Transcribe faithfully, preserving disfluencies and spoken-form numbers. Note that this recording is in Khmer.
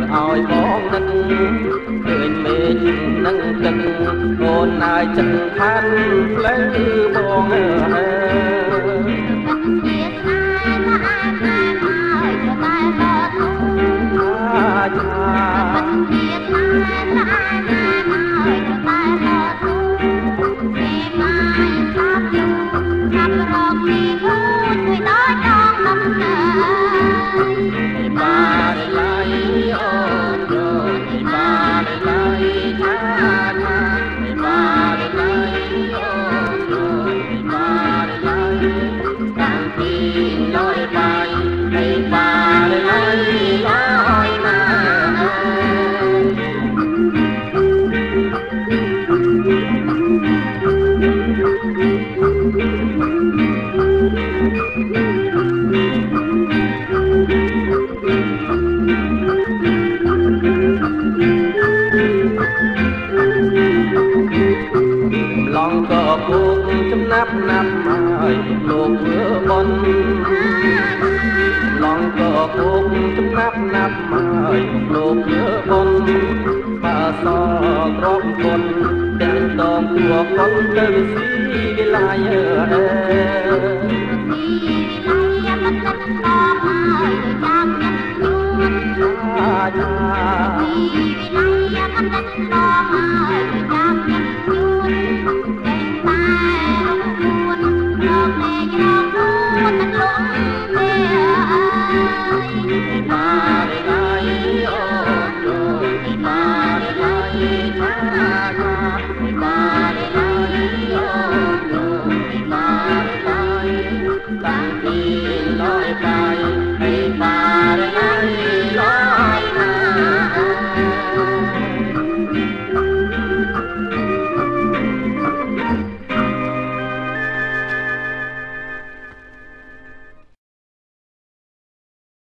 ឲ្យបងនឹកឃើញមេឃនឹងទឹកអូនហើយចិត្តខានផ្លូវបងអើមិនជាស្នេហ៍មកអានតែហើយតែបត់អាចាមិនជាស្នេហ៍មកអានតែហើយតែបត់ទេមកស្លាប់យូរស្លាប់រកពីគូជួយដល់ចង់ដំណើរបានឡៃអូនយល់បានឡៃថាថាបានឡៃអូនយល់បានឡៃតាំងពីលយបាយให้បានឡៃឡយណាឡងក៏ពុកចំណាប់ណាប់ហើយលោកធ្វើបន់ឡងក៏ពុកចំណាប់ណាប់ហើយលោកធ្វើបន់បើសក្រមគុណទាំងដងទួកុនទៅស៊ីវិឡាយអើស៊ីវិឡាយមិនទឹកដល់ហើយចាំញឹកយួនអាចាស៊ីវិឡាយមិនទឹកដល់ហើយ